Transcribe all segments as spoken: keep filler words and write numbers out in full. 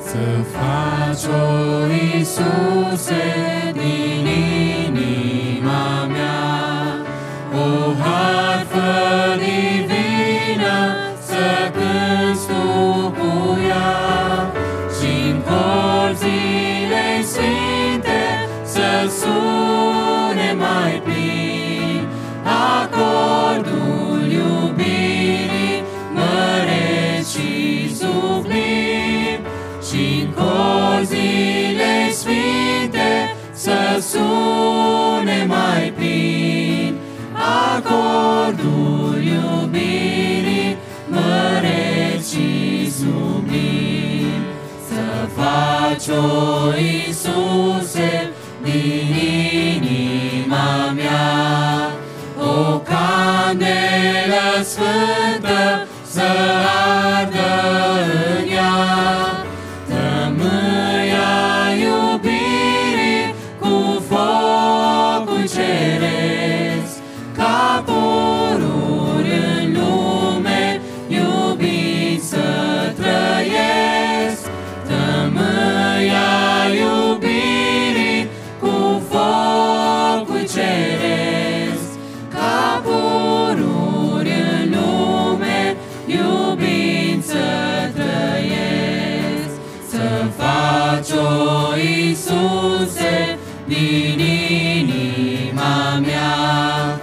Să faci-o, Iisuse, din inima mea, o harfă divină să cânți tu cu ea, și-n corzile sfinte să sune mai plin acordul iubirii măreț și sublim, și-n corzile sfinte să sune mai plin acordul iubirii măreț și sublim. Să faci-o, Iisuse, din inima mea, o candelă sfântă să ardă în ea, tămâia iubirii cu focul ceresc, ca pururi în lume iubit să trăiesc, tămâia iubirii cu focul ceresc, ca pururi în lume iubit să trăiesc. Să faci-o, Iisuse, din inima mea,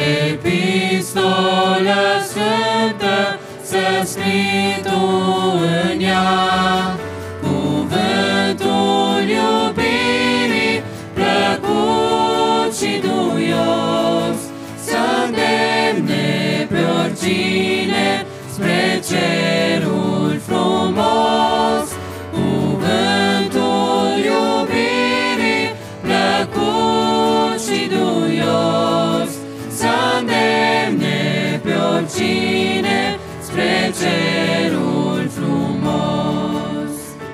epistolă sfântă să scrii tu în ea, cuvântul iubirii plăcut și duios, să îndemne pe oricine spre cerul frumos. Cuvântul iubirii plăcut și duios, să îndemne pe oricine spre cerul frumos.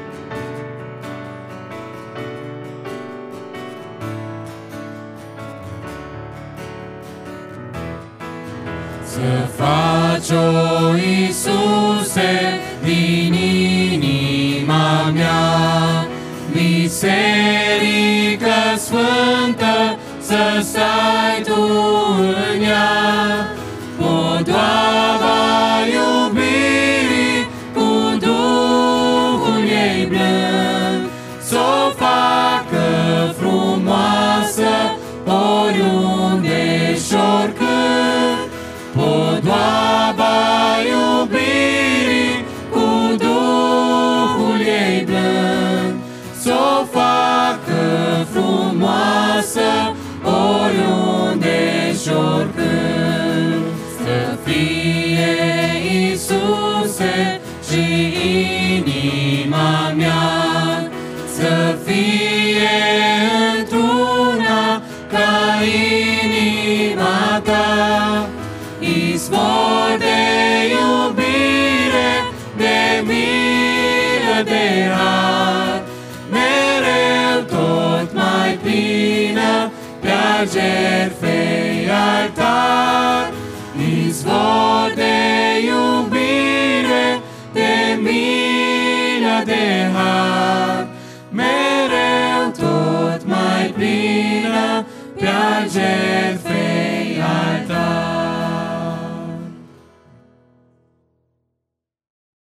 Să faci-o, Iisuse, din inima mea, biserică sfântă să stai tu în ea, podoaba iubirii cu Duhul ei blând, s-o facă frumoasă oriunde și oricând, podoaba iubirii cu Duhul ei blând, s-o facă frumoasă oriunde și oricând. Să fie, Iisuse, și inima mea, să fie într-una ca inima ta, izvor de iubire, de milă, de har, mereu tot mai plină pe-a jertfei altar. Izvor de iubire, de milă, de har, mereu tot mai plină pe-a jertfei